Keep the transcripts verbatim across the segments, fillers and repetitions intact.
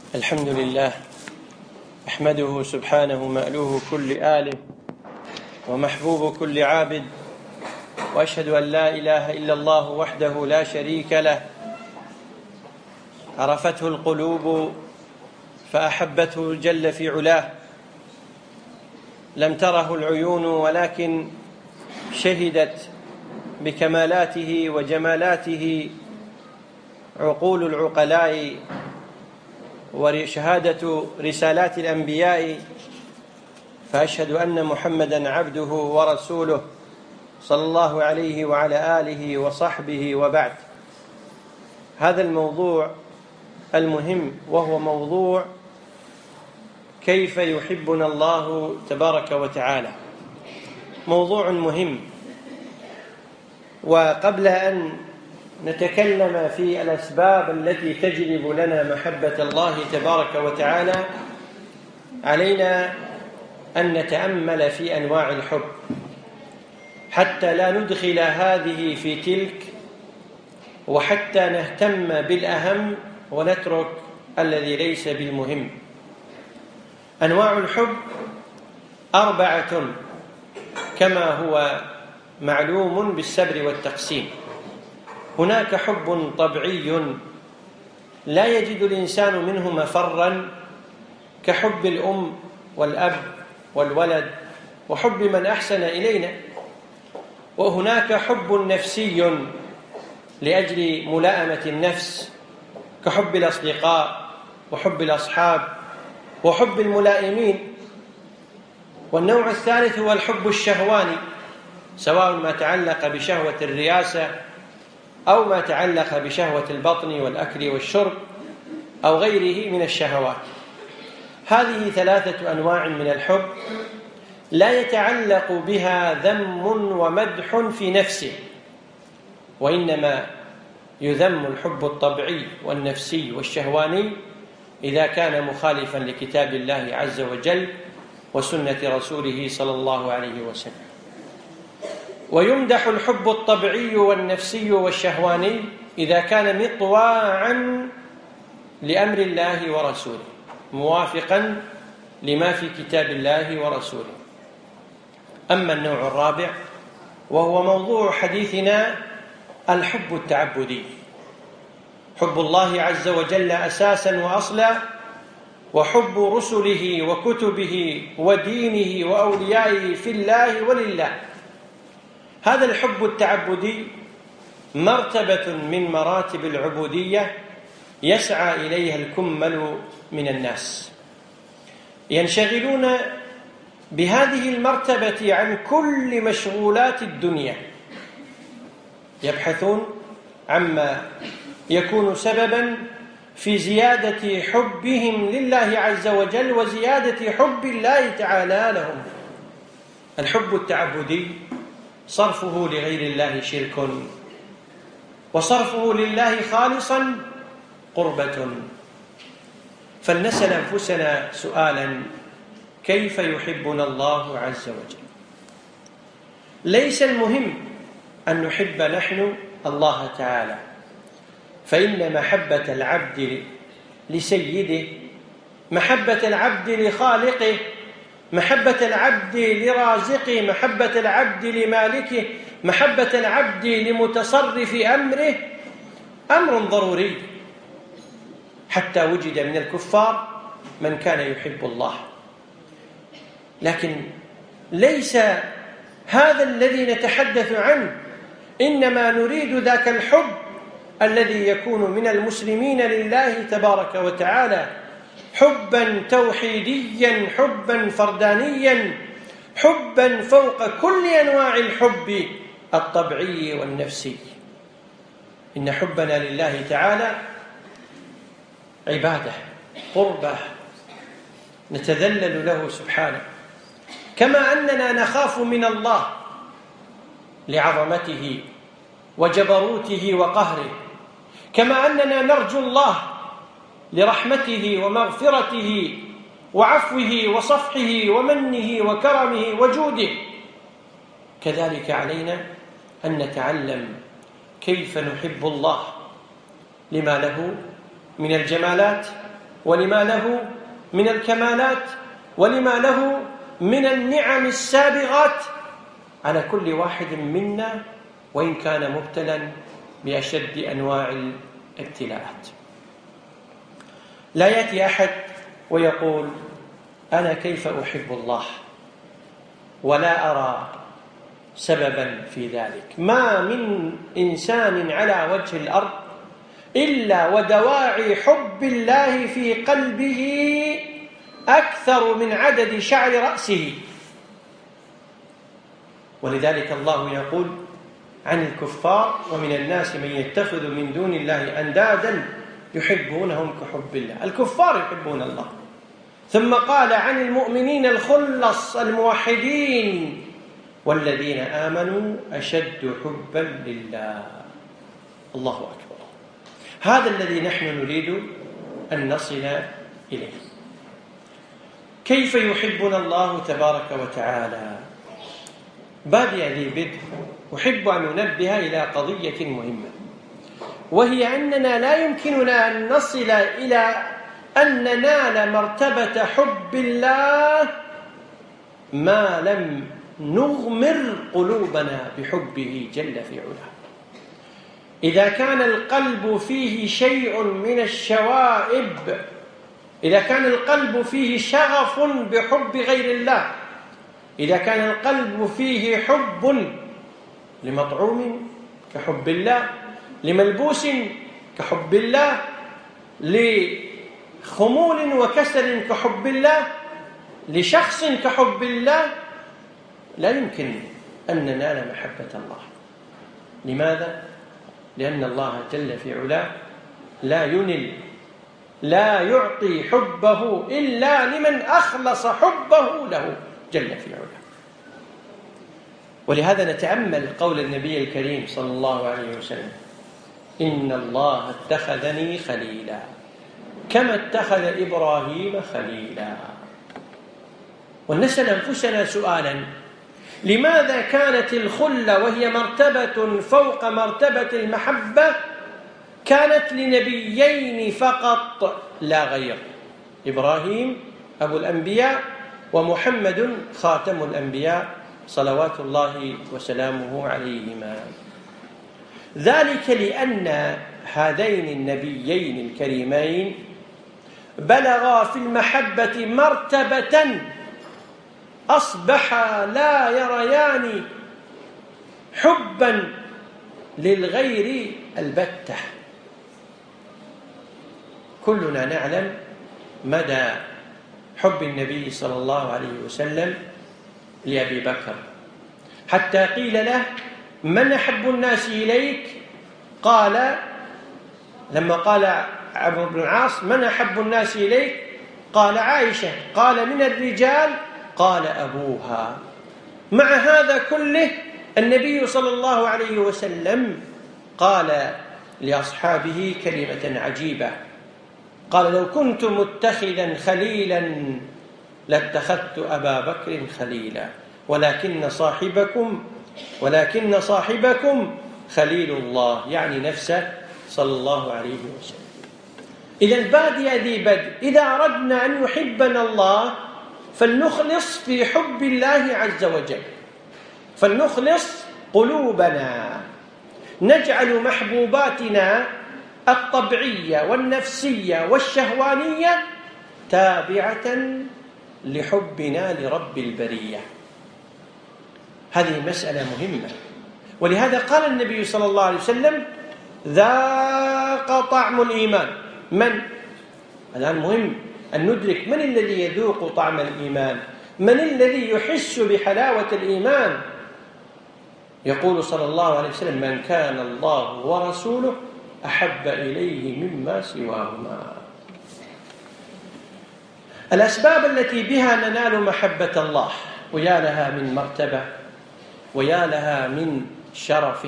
الحمد لله أحمده سبحانه مألوه كل آل ومحبوب كل عابد، وأشهد أن لا إله إلا الله وحده لا شريك له، عرفته القلوب فأحبته جل في علاه، لم تره العيون ولكن شهدت بكمالاته وجمالاته عقول العقلاء وشهادة رسالات الأنبياء. فأشهد أن محمدًا عبده ورسوله صلى الله عليه وعلى آله وصحبه وبعد. هذا الموضوع المهم وهو موضوع كيف يحبنا الله تبارك وتعالى، موضوع مهم. وقبل أن نتكلم في الأسباب التي تجلب لنا محبة الله تبارك وتعالى، علينا أن نتأمل في أنواع الحب حتى لا ندخل هذه في تلك، وحتى نهتم بالأهم ونترك الذي ليس بالمهم. أنواع الحب أربعة كما هو معلوم بالسبر والتقسيم. هناك حب طبيعي لا يجد الإنسان منه مفرا، كحب الأم والأب والولد وحب من أحسن إلينا. وهناك حب نفسي لأجل ملائمة النفس، كحب الأصدقاء وحب الأصحاب وحب الملائمين. والنوع الثالث هو الحب الشهواني، سواء ما تعلق بشهوة الرياسة أو ما تعلق بشهوة البطن والأكل والشرب أو غيره من الشهوات. هذه ثلاثة أنواع من الحب لا يتعلق بها ذم ومدح في نفسه، وإنما يذم الحب الطبيعي والنفسي والشهواني إذا كان مخالفا لكتاب الله عز وجل وسنة رسوله صلى الله عليه وسلم. ويمدح الحب الطبيعي والنفسي والشهواني إذا كان مطواعا لأمر الله ورسوله، موافقا لما في كتاب الله ورسوله. أما النوع الرابع وهو موضوع حديثنا، الحب التعبدي، حب الله عز وجل أساسا وأصلا، وحب رسله وكتبه ودينه وأوليائه في الله ولله. هذا الحب التعبدي مرتبة من مراتب العبودية يسعى إليها الكمل من الناس، ينشغلون بهذه المرتبة عن كل مشغولات الدنيا، يبحثون عما يكون سببا في زيادة حبهم لله عز وجل وزيادة حب الله تعالى لهم. الحب التعبدي صرفه لغير الله شرك، وصرفه لله خالصا قربة. فلنسأل أنفسنا سؤالا: كيف يحبنا الله عز وجل؟ ليس المهم أن نحب نحن الله تعالى، فإن محبة العبد لسيده، محبة العبد لخالقه، محبة العبد لرازقه، محبة العبد لمالكه، محبة العبد لمتصرف أمره أمر ضروري. حتى وجد من الكفار من كان يحب الله، لكن ليس هذا الذي نتحدث عنه، إنما نريد ذاك الحب الذي يكون من المسلمين لله تبارك وتعالى، حبا توحيديا، حبا فردانيا، حبا فوق كل أنواع الحب الطبيعي والنفسي. إن حبنا لله تعالى عبادة، قربة، نتذلل له سبحانه، كما أننا نخاف من الله لعظمته وجبروته وقهره، كما أننا نرجو الله لرحمته ومغفرته وعفوه وصفحه ومنه وكرمه وجوده. كذلك علينا أن نتعلم كيف نحب الله لما له من الجمالات ولما له من الكمالات ولما له من النعم السابغات على كل واحد منا، وإن كان مبتلا بأشد أنواع الابتلاءات. لا يأتي أحد ويقول أنا كيف أحب الله ولا أرى سببا في ذلك. ما من إنسان على وجه الأرض إلا ودواعي حب الله في قلبه أكثر من عدد شعر رأسه. ولذلك الله يقول عن الكفار ومن الناس من يتخذ من دون الله أندادا يحبونهم كحب الله. الكفار يحبون الله. ثم قال عن المؤمنين الخلص الموحدين والذين آمنوا أشد حبا لله. الله أكبر. هذا الذي نحن نريد أن نصل إليه. كيف يحبنا الله تبارك وتعالى؟ بادئ ذي بدء أحب أن ننبه إلى قضية مهمة، وهي أننا لا يمكننا أن نصل إلى أن ننال مرتبة حب الله ما لم نغمر قلوبنا بحبه جل في علاه. إذا كان القلب فيه شيء من الشوائب، إذا كان القلب فيه شغف بحب غير الله، إذا كان القلب فيه حب لمطعوم كحب الله، لملبوس كحب الله، لخمول وكسل كحب الله، لشخص كحب الله، لا يمكن أن ننال محبة الله. لماذا؟ لأن الله جل في علاه لا ينل لا يعطي حبه إلا لمن أخلص حبه له جل في علاه. ولهذا نتأمل قول النبي الكريم صلى الله عليه وسلم: إن الله اتخذني خليلا كما اتخذ إبراهيم خليلا. ونسأل أنفسنا سؤالا: لماذا كانت الخلة وهي مرتبة فوق مرتبة المحبة كانت لنبيين فقط لا غير؟ إبراهيم أبو الأنبياء ومحمد خاتم الأنبياء صلوات الله وسلامه عليهما. ذلك لأن هذين النبيين الكريمين بلغا في المحبة مرتبة أصبحا لا يريان حبا للغير البتة. كلنا نعلم مدى حب النبي صلى الله عليه وسلم لأبي بكر، حتى قيل له: من أحب الناس إليك؟ قال لما قال عمرو بن العاص: من أحب الناس إليك؟ قال: عائشة. قال: من الرجال؟ قال: أبوها. مع هذا كله النبي صلى الله عليه وسلم قال لأصحابه كلمة عجيبة، قال: لو كنت متخذا خليلا لاتخذت أبا بكر خليلا، ولكن صاحبكم ولكن صاحبكم خليل الله، يعني نفسه صلى الله عليه وسلم. إذا بادئ ذي بدء، إذا أردنا أن يحبنا الله فلنخلص في حب الله عز وجل، فلنخلص قلوبنا، نجعل محبوباتنا الطبيعية والنفسية والشهوانية تابعة لحبنا لرب البرية. هذه مسألة مهمة، ولهذا قال النبي صلى الله عليه وسلم: ذاق طعم الإيمان. من؟ الآن مهم أن ندرك من الذي يذوق طعم الإيمان، من الذي يحس بحلاوة الإيمان. يقول صلى الله عليه وسلم: من كان الله ورسوله أحب إليه مما سواهما. الأسباب التي بها ننال محبة الله، ويا لها من مرتبة ويا لها من شرف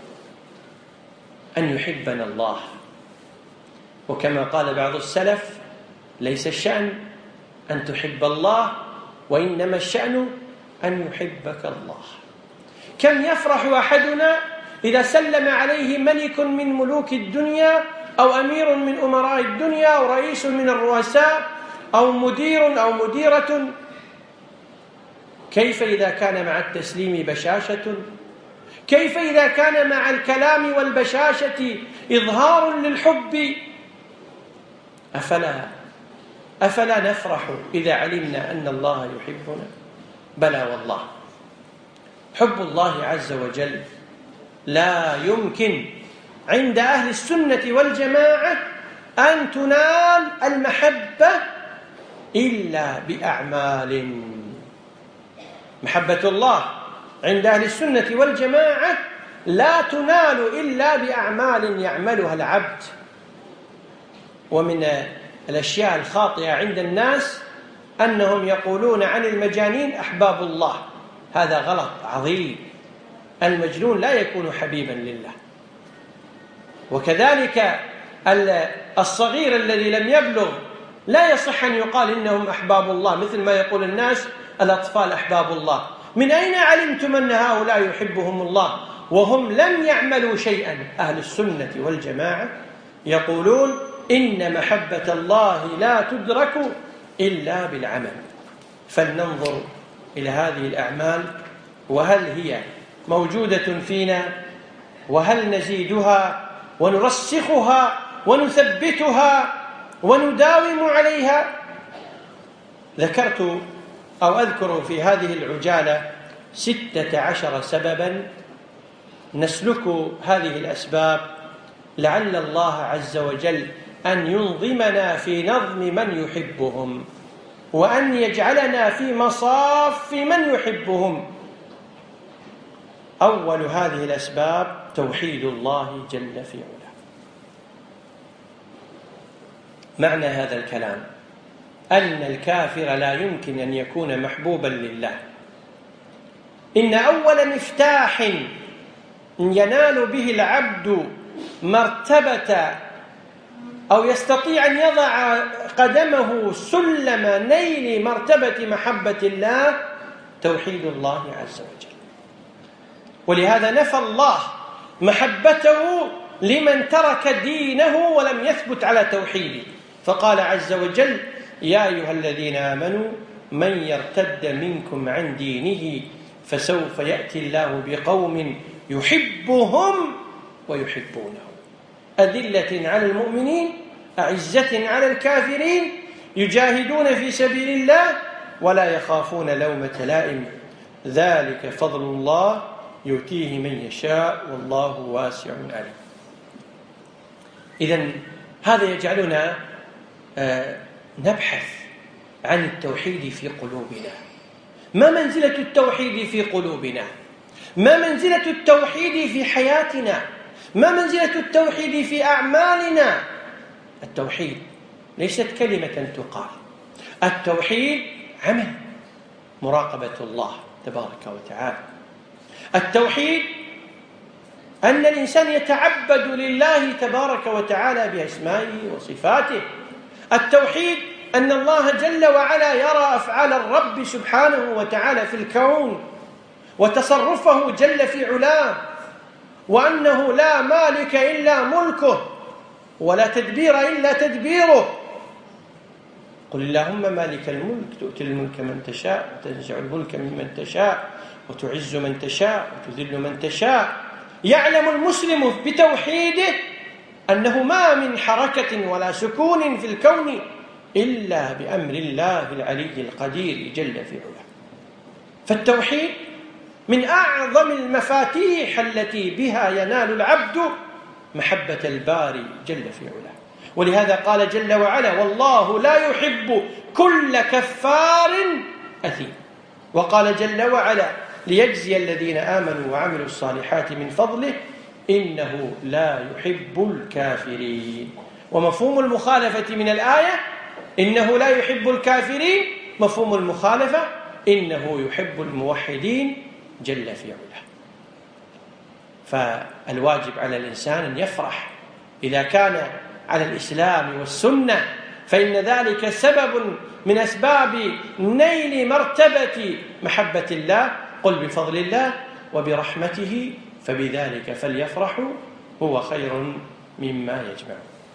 أن يحبنا الله. وكما قال بعض السلف: ليس الشأن أن تحب الله، وإنما الشأن أن يحبك الله. كم يفرح أحدنا إذا سلم عليه ملك من ملوك الدنيا أو أمير من أمراء الدنيا أو رئيس من الرؤساء أو مدير أو مديرة. كيف إذا كان مع التسليم بشاشة؟ كيف إذا كان مع الكلام والبشاشة إظهار للحب؟ أفلا أفلا نفرح إذا علمنا أن الله يحبنا؟ بلى والله، حب الله عز وجل لا يمكن عند أهل السنة والجماعة أن تنال المحبة إلا بأعمال. محبة الله عند أهل السنة والجماعة لا تنال إلا بأعمال يعملها العبد. ومن الأشياء الخاطئة عند الناس أنهم يقولون عن المجانين أحباب الله. هذا غلط عظيم. المجنون لا يكون حبيبا لله. وكذلك الصغير الذي لم يبلغ لا يصح أن يقال إنهم أحباب الله، مثل ما يقول الناس الأطفال أحباب الله. من أين علمتم أن هؤلاء يحبهم الله وهم لم يعملوا شيئا؟ أهل السنة والجماعة يقولون إن محبة الله لا تدرك إلا بالعمل. فلننظر إلى هذه الأعمال، وهل هي موجودة فينا، وهل نزيدها ونرسخها ونثبتها ونداوم عليها. ذكرت أو أذكر في هذه العجالة ستة عشر سببا نسلك هذه الأسباب لعل الله عز وجل أن ينظمنا في نظم من يحبهم، وأن يجعلنا في مصاف من يحبهم. أول هذه الأسباب توحيد الله جل في علاه. معنى هذا الكلام أن الكافر لا يمكن أن يكون محبوبا لله. إن أول مفتاح ينال به العبد مرتبة أو يستطيع أن يضع قدمه سلم نيل مرتبة محبة الله توحيد الله عز وجل. ولهذا نفى الله محبته لمن ترك دينه ولم يثبت على توحيده، فقال عز وجل: يا أيها الذين آمنوا من يرتد منكم عن دينه فسوف يأتي الله بقوم يحبهم ويحبونه أذلة على المؤمنين أعزة على الكافرين يجاهدون في سبيل الله ولا يخافون لومة لائم ذلك فضل الله يؤتيه من يشاء والله واسع عليم. إذن هذا يجعلنا نبحث عن التوحيد في قلوبنا. ما منزلة التوحيد في قلوبنا؟ ما منزلة التوحيد في حياتنا؟ ما منزلة التوحيد في أعمالنا؟ التوحيد ليست كلمة تقال، التوحيد عمل، مراقبة الله تبارك وتعالى. التوحيد أن الإنسان يتعبد لله تبارك وتعالى بأسمائه وصفاته. التوحيد أن الله جل وعلا يرى أفعال الرب سبحانه وتعالى في الكون وتصرفه جل في علاه، وأنه لا مالك إلا ملكه ولا تدبير إلا تدبيره. قل اللهم مالك الملك تؤتي الملك من تشاء وتنزع الملك ممن تشاء وتعز من تشاء وتذل من تشاء. يعلم المسلم بتوحيده أنه ما من حركة ولا سكون في الكون إلا بأمر الله العلي القدير جل في علاه. فالتوحيد من أعظم المفاتيح التي بها ينال العبد محبة الباري جل في علاه. ولهذا قال جل وعلا: والله لا يحب كل كفار أثيم. وقال جل وعلا: ليجزي الذين آمنوا وعملوا الصالحات من فضله إنه لا يحب الكافرين. ومفهوم المخالفة من الآية إنه لا يحب الكافرين، مفهوم المخالفة إنه يحب الموحدين جل في علاه. فالواجب على الإنسان أن يفرح إذا كان على الإسلام والسنة، فإن ذلك سبب من أسباب نيل مرتبة محبة الله. قل بفضل الله وبرحمته فبذلك فليفرحوا هو خير مما يجمعون.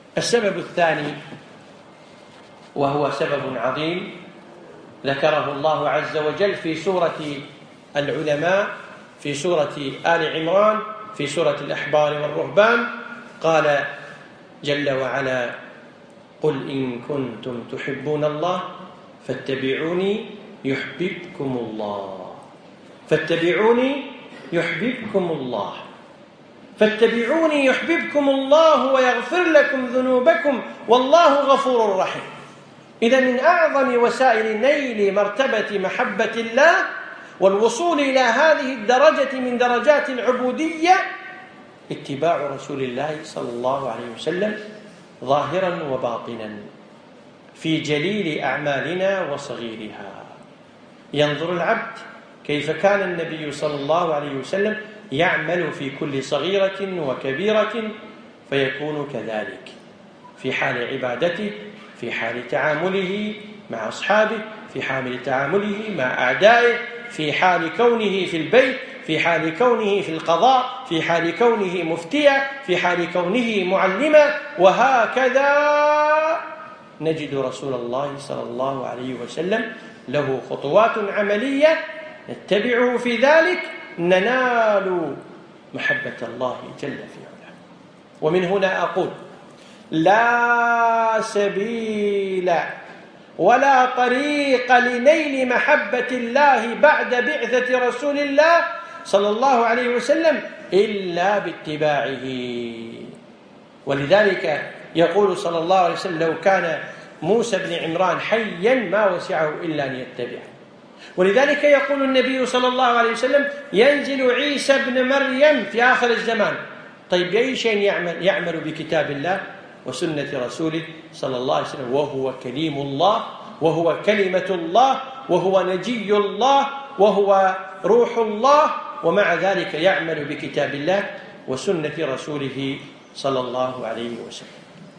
السبب الثاني، وهو سبب عظيم ذكره الله عز وجل في سورة العلماء، في سورة آل عمران، في سورة الأحبار والرهبان، قال جل وعلا: قل إن كنتم تحبون الله فاتبعوني يحببكم الله فاتبعوني يحببكم الله فاتبعوني يحببكم الله ويغفر لكم ذنوبكم والله غفور رحيم. إذا من أعظم وسائل نيل مرتبة محبة الله والوصول إلى هذه الدرجة من درجات العبودية اتباع رسول الله صلى الله عليه وسلم ظاهرا وباطنا في جليل أعمالنا وصغيرها. ينظر العبد كيف كان النبي صلى الله عليه وسلم يعمل في كل صغيرة وكبيرة، فيكون كذلك في حال عبادته، في حال تعامله مع أصحابه، في حال تعامله مع أعدائه، في حال كونه في البيت، في حال كونه في القضاء، في حال كونه مفتيا، في حال كونه معلما، وهكذا نجد رسول الله صلى الله عليه وسلم له خطوات عملية نتبعه في ذلك ننال محبة الله جل في علاه. ومن هنا أقول: لا سبيل ولا طريق لنيل محبة الله بعد بعثة رسول الله صلى الله عليه وسلم إلا باتباعه. ولذلك يقول صلى الله عليه وسلم: لو كان موسى بن عمران حيا ما وسعه إلا أن يتبعه. ولذلك يقول النبي صلى الله عليه وسلم: ينزل عيسى بن مريم في آخر الزمان. طيب بأي شيء يعمل؟ يعمل بكتاب الله وسنة رسوله صلى الله عليه وسلم، وهو كليم الله، وهو كلمة الله، وهو نجي الله، وهو روح الله، ومع ذلك يعمل بكتاب الله وسنة رسوله صلى الله عليه وسلم.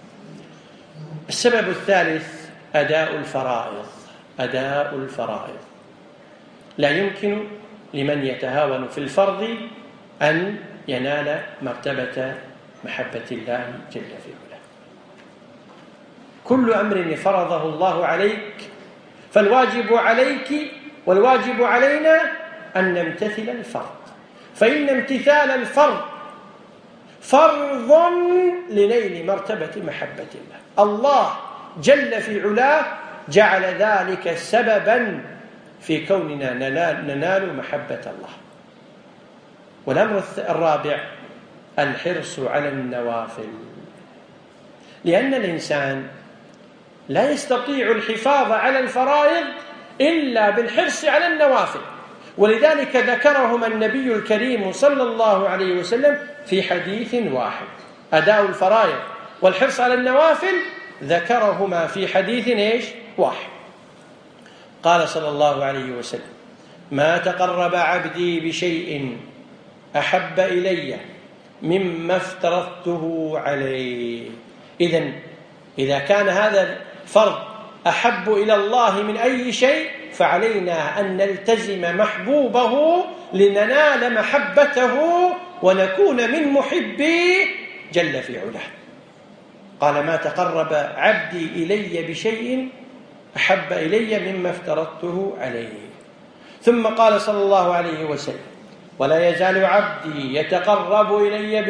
السبب الثالث أداء الفرائض. أداء الفرائض لا يمكن لمن يتهاون في الفرض أن ينال مرتبة محبة الله جل في علاه. كل أمر فرضه الله عليك فالواجب عليك والواجب علينا أن نمتثل الفرض، فإن امتثال الفرض فرض لنيل مرتبة محبة الله. الله جل في علاه جعل ذلك سببا في كوننا ننال محبة الله. والأمر الرابع الحرص على النوافل، لأن الإنسان لا يستطيع الحفاظ على الفرائض إلا بالحرص على النوافل، ولذلك ذكرهما النبي الكريم صلى الله عليه وسلم في حديث واحد. أداء الفرائض والحرص على النوافل ذكرهما في حديث إيش؟ واحد. قال صلى الله عليه وسلم: ما تقرب عبدي بشيء أحب إلي مما افترضته عليه. إذن إذا كان هذا الفرض أحب إلى الله من أي شيء فعلينا أن نلتزم محبوبه لننال محبته ونكون من محبيه جل في علاه. قال: ما تقرب عبدي إلي بشيء أحب إلي مما افترضته عليه. ثم قال صلى الله عليه وسلم: ولا يزال عبدي يتقرب إلي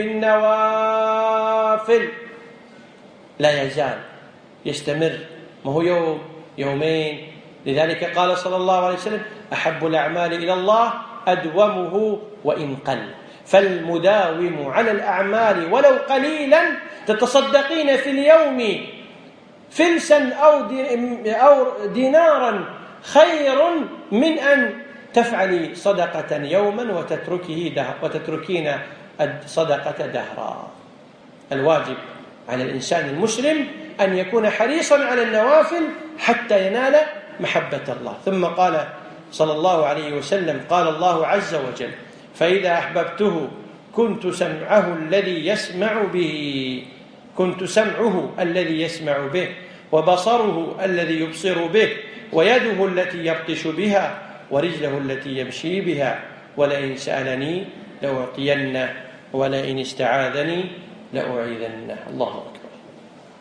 بالنوافل. لا يزال، يستمر، ما هو يوم يومين. لذلك قال صلى الله عليه وسلم: أحب الأعمال إلى الله أدومه وإن قل. فالمداوم على الأعمال ولو قليلا تتصدقين في اليوم فلسا أو دينارا خير من أن تفعلي صدقة يوما وتتركه ده وتتركين الصدقة دهرا. الواجب على الإنسان المسلم أن يكون حريصا على النوافل حتى ينال محبة الله. ثم قال صلى الله عليه وسلم: قال الله عز وجل: فإذا أحببته كنت سمعه الذي يسمع به كنت سمعه الذي يسمع به وبصره الذي يبصر به ويده التي يبطش بها ورجله التي يمشي بها ولئن سألني لأعطينه ولئن استعاذني لأعيذنه. الله أكبر.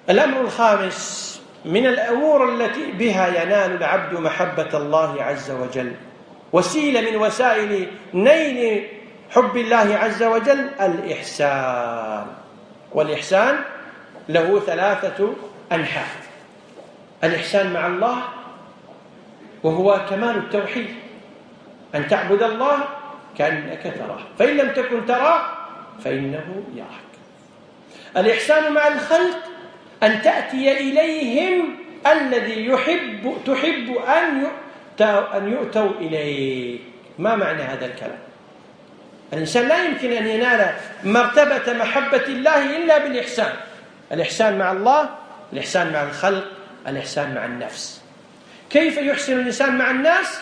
الأمر الخامس من الأمور التي بها ينال العبد محبة الله عز وجل، وسيلة من وسائل نيل حب الله عز وجل، الإحسان. والإحسان له ثلاثة أنحاء: الإحسان مع الله، وهو كمال التوحيد، أن تعبد الله كأنك تراه، فإن لم تكن تراه فإنه يراك. الإحسان مع الخلق، أن تأتي إليهم الذي يحب تحب أن أن يؤتوا إليه. ما معنى هذا الكلام؟ الإنسان لا يمكن أن ينال مرتبة محبة الله إلا بالإحسان. الإحسان مع الله، الإحسان مع الخلق، الإحسان مع النفس. كيف يحسن الإنسان مع الناس؟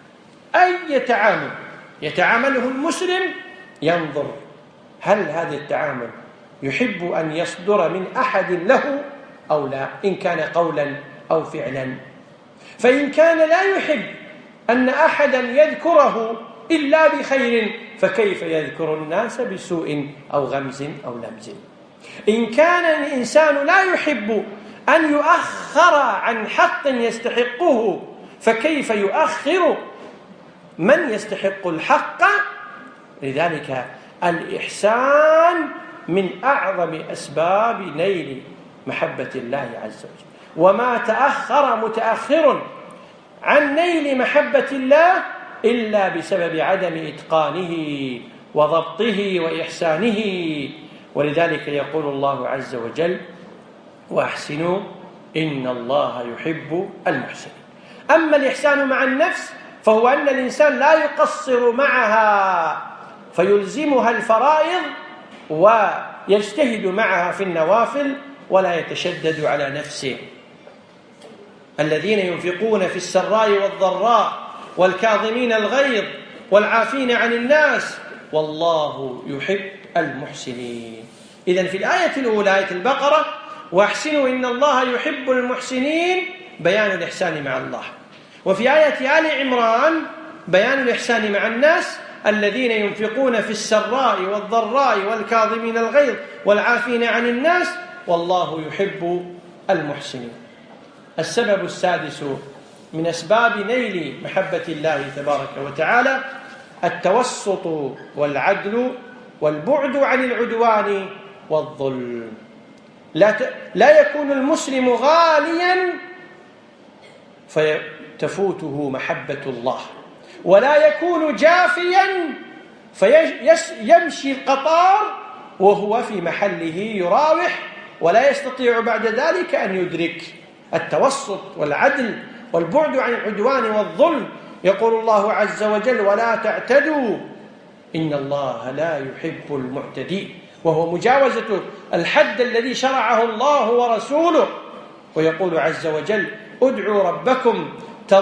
أي تعامل يتعامله المسلم ينظر هل هذا التعامل يحب أن يصدر من أحد له أو لا، إن كان قولا أو فعلا. فإن كان لا يحب أن أحدا يذكره إلا بخير، فكيف يذكر الناس بسوء أو غمز أو لمز؟ إن كان الإنسان لا يحب أن يؤخر عن حق يستحقه، فكيف يؤخر من يستحق الحق؟ لذلك الإحسان من أعظم أسباب نيل محبة الله عز وجل. وما تأخر متأخر عن نيل محبة الله إلا بسبب عدم إتقانه وضبطه وإحسانه. ولذلك يقول الله عز وجل: وأحسنوا إن الله يحب المحسنين. أما الإحسان مع النفس فهو أن الإنسان لا يقصر معها فيلزمها الفرائض ويجتهد معها في النوافل ولا يتشدد على نفسه. الذين ينفقون في السراء والضراء والكاظمين الغيظ والعافين عن الناس والله يحب المحسنين. إذن في الآية الأولى، آية البقرة، وأحسنوا إن الله يحب المحسنين، بيان الإحسان مع الله. وفي آية آل عمران بيان الإحسان مع الناس: الذين ينفقون في السراء والضراء والكاظمين الغيظ والعافين عن الناس والله يحب المحسنين. السبب السادس من أسباب نيل محبة الله تبارك وتعالى التوسط والعدل والبعد عن العدوان والظلم. لا ت... لا يكون المسلم غاليا فتفوته محبة الله، ولا يكون جافيا فيمشي القطار وهو في محله يراوح ولا يستطيع بعد ذلك أن يدرك. التوسط والعدل والبعد عن العدوان والظلم. يقول الله عز وجل: ولا تعتدوا إن الله لا يحب المعتدين، وهو مجاوزة الحد الذي شرعه الله ورسوله. ويقول عز وجل: ادعوا ربكم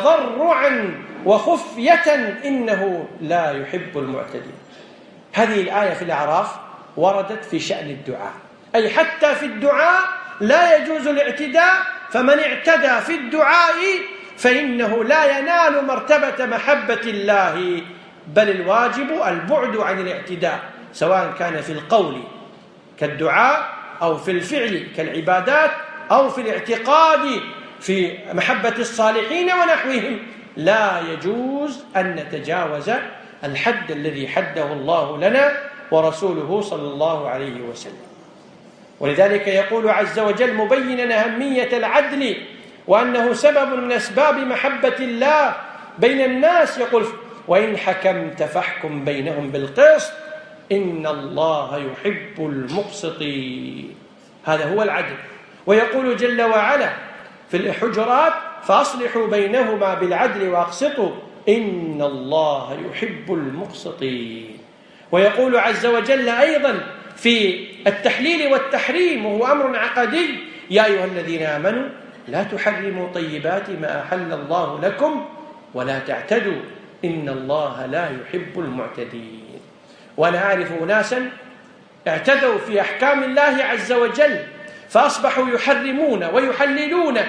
تضرعا وخفية إنه لا يحب المعتدين. هذه الآية في الأعراف وردت في شأن الدعاء، أي حتى في الدعاء لا يجوز الاعتداء، فمن اعتدى في الدعاء فإنه لا ينال مرتبة محبة الله، بل الواجب البعد عن الاعتداء، سواء كان في القول كالدعاء أو في الفعل كالعبادات أو في الاعتقاد في محبة الصالحين ونحوهم. لا يجوز أن نتجاوز الحد الذي حده الله لنا ورسوله صلى الله عليه وسلم. ولذلك يقول عز وجل مبينا أهمية العدل وأنه سبب من أسباب محبة الله بين الناس، يقول: وإن حكمت فاحكم بينهم بالقسط إن الله يحب المقسطين. هذا هو العدل. ويقول جل وعلا في الحجرات: فأصلحوا بينهما بالعدل وأقسطوا إن الله يحب المقسطين. ويقول عز وجل أيضا في التحليل والتحريم، وهو أمر عقدي: يا أيها الذين آمنوا لا تحرموا طيبات ما أحل الله لكم ولا تعتدوا إن الله لا يحب المعتدين. وأنا أعرف ناسا اعتدوا في أحكام الله عز وجل فأصبحوا يحرمون ويحللون،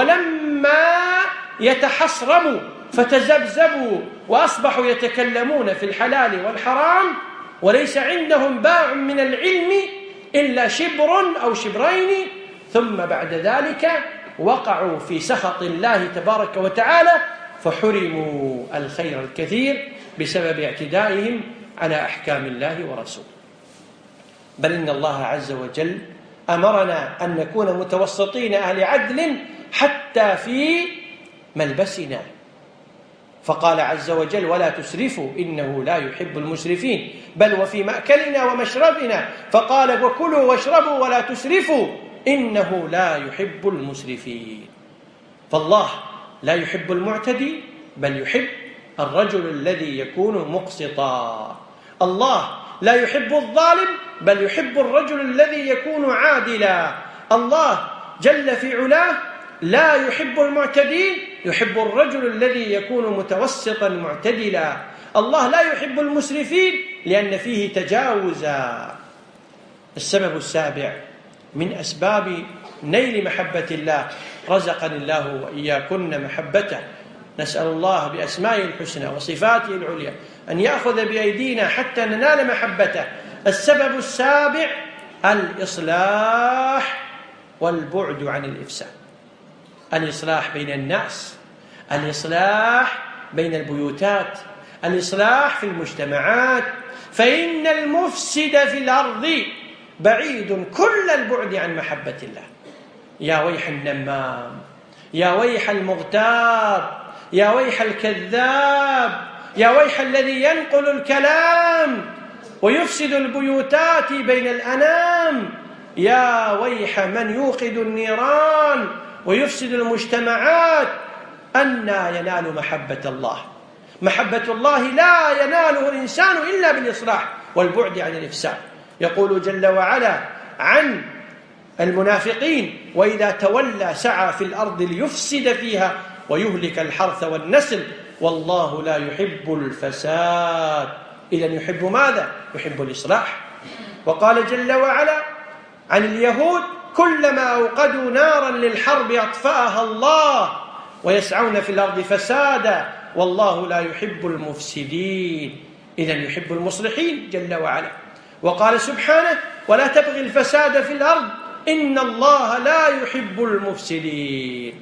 ولما يتحصرموا فتزبزبوا وأصبحوا يتكلمون في الحلال والحرام، وليس عندهم باع من العلم إلا شبر أو شبرين، ثم بعد ذلك وقعوا في سخط الله تبارك وتعالى فحرموا الخير الكثير بسبب اعتدائهم على أحكام الله ورسوله. بل إن الله عز وجل أمرنا أن نكون متوسطين أهل عدل حتى في ملبسنا، فقال عز وجل: ولا تسرفوا إنه لا يحب المسرفين، بل وفي مأكلنا ومشربنا، فقال: وكلوا واشربوا ولا تسرفوا إنه لا يحب المسرفين. فالله لا يحب المعتدي، بل يحب الرجل الذي يكون مقسطا. الله لا يحب الظالم، بل يحب الرجل الذي يكون عادلا. الله جل في علاه لا يحب المعتدين، يحب الرجل الذي يكون متوسطا معتدلا. الله لا يحب المسرفين لأن فيه تجاوزا. السبب السابع من أسباب نيل محبة الله، رزقني الله وإياكن محبته، نسأل الله بأسمائه الحسنى وصفاته العليا أن يأخذ بأيدينا حتى ننال محبته. السبب السابع الإصلاح والبعد عن الإفساد. الإصلاح بين الناس، الإصلاح بين البيوتات، الإصلاح في المجتمعات، فإن المفسد في الأرض بعيد كل البعد عن محبة الله. يا ويح النمام، يا ويح المغتاب، يا ويح الكذاب، يا ويح الذي ينقل الكلام ويفسد البيوتات بين الأنام، يا ويح من يوقد النيران ويفسد المجتمعات. أنى ينال محبة الله؟ محبة الله لا يناله الإنسان إلا بالإصلاح والبعد عن الإفساد. يقول جل وعلا عن المنافقين: وإذا تولى سعى في الأرض ليفسد فيها ويهلك الحرث والنسل والله لا يحب الفساد. إذن يحب ماذا؟ يحب الإصلاح. وقال جل وعلا عن اليهود: كلما أوقدوا نارا للحرب أطفأها الله ويسعون في الأرض فسادا والله لا يحب المفسدين. إذن يحب المصلحين جل وعلا. وقال سبحانه: ولا تبغي الفساد في الأرض إن الله لا يحب المفسدين.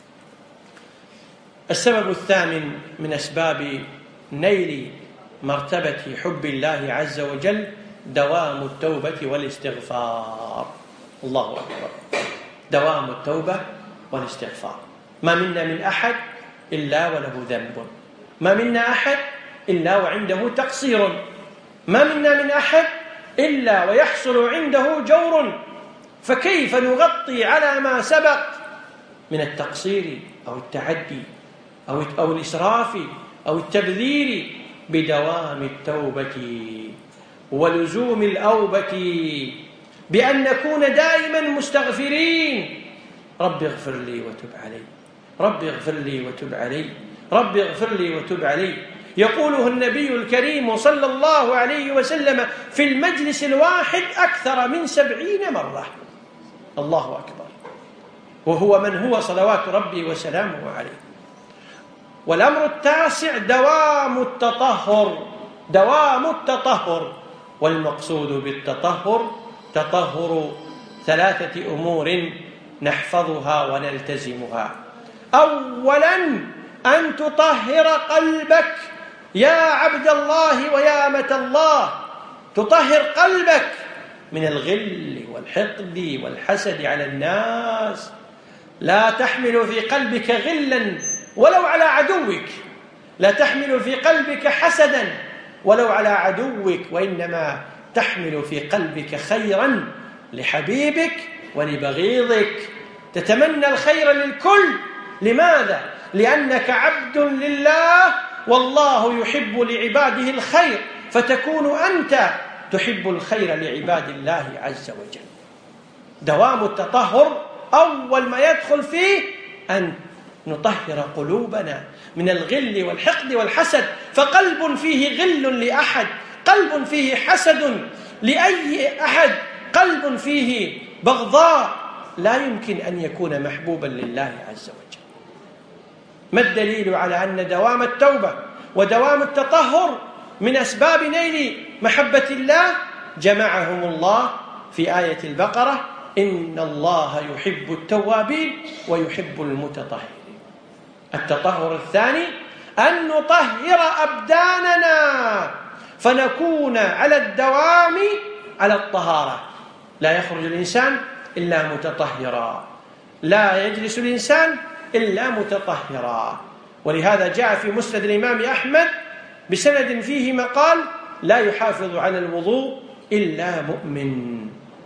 السبب الثامن من أسباب نيل مرتبة حب الله عز وجل دوام التوبة والاستغفار. الله أكبر، دوام التوبة والاستغفار. ما منا من أحد إلا وله ذنب، ما منا أحد إلا وعنده تقصير، ما منا من أحد إلا ويحصل عنده جور، فكيف نغطي على ما سبق من التقصير أو التعدي أو أو الإسراف أو التبذير بدوام التوبة ولزوم الأوبة، بأن نكون دائما مستغفرين: رب اغفر لي وتب علي، رب اغفر لي وتب علي، رب اغفر لي وتب علي. يقوله النبي الكريم صلى الله عليه وسلم في المجلس الواحد أكثر من سبعين مرة. الله أكبر، وهو من هو صلوات ربي وسلامه عليه. والأمر التاسع دوام التطهر، دوام التطهر. والمقصود بالتطهر تطهر ثلاثة أمور نحفظها ونلتزمها. أولا أن تطهر قلبك يا عبد الله ويا أمة الله، تطهر قلبك من الغل والحقد والحسد على الناس. لا تحمل في قلبك غلا ولو على عدوك، لا تحمل في قلبك حسدا ولو على عدوك، وإنما تحمل في قلبك خيرا لحبيبك ولبغيضك، تتمنى الخير للكل. لماذا؟ لأنك عبد لله والله يحب لعباده الخير، فتكون أنت تحب الخير لعباد الله عز وجل. دوام التطهر أول ما يدخل فيه أن نطهر قلوبنا من الغل والحقد والحسد. فقلب فيه غل لأحد، قلب فيه حسد لأي أحد، قلب فيه بغضاء، لا يمكن أن يكون محبوبا لله عز وجل. ما الدليل على أن دوام التوبة ودوام التطهر من أسباب نيل محبة الله؟ جمعهم الله في آية البقرة إن الله يحب التوابين ويحب المتطهرين. التطهر الثاني أن نطهر أبداننا فنكون على الدوام على الطهارة. لا يخرج الإنسان إلا متطهرا، لا يجلس الإنسان إلا متطهرا. ولهذا جاء في مسند الإمام أحمد بسند فيه مقال: لا يحافظ على الوضوء إلا مؤمن.